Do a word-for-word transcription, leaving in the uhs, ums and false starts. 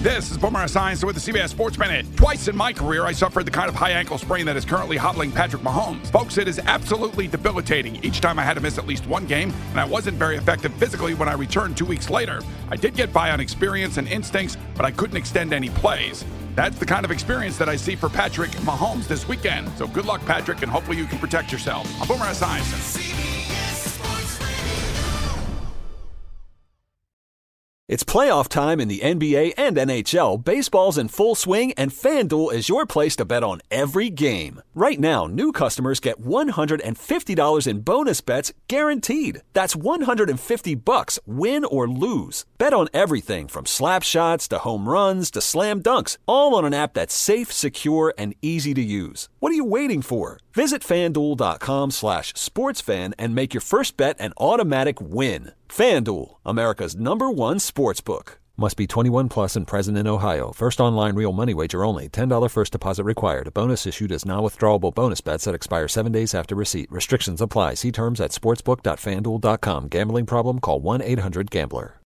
This is Boomer Esiason with the C B S Sports Minute. Twice in my career, I suffered the kind of high ankle sprain that is currently hobbling Patrick Mahomes. Folks, it is absolutely debilitating. Each time I had to miss at least one game, and I wasn't very effective physically when I returned two weeks later. I did get by on experience and instincts, but I couldn't extend any plays. That's the kind of experience that I see for Patrick Mahomes this weekend. So good luck, Patrick, and hopefully you can protect yourself. I'm Boomer Esiason. It's playoff time in the N B A and N H L. Baseball's in full swing, and FanDuel is your place to bet on every game. Right now, new customers get one hundred fifty dollars in bonus bets guaranteed. That's one hundred fifty bucks, win or lose. Bet on everything from slap shots to home runs to slam dunks, all on an app that's safe, secure, and easy to use. What are you waiting for? Visit FanDuel.com slash sportsfan and make your first bet an automatic win. FanDuel, America's number one sportsbook. Must be twenty-one plus and present in Ohio. First online real money wager only. ten dollars first deposit required. A bonus issued as non-withdrawable bonus bets that expire seven days after receipt. Restrictions apply. See terms at sportsbook dot fanduel dot com. Gambling problem? Call one eight hundred gambler.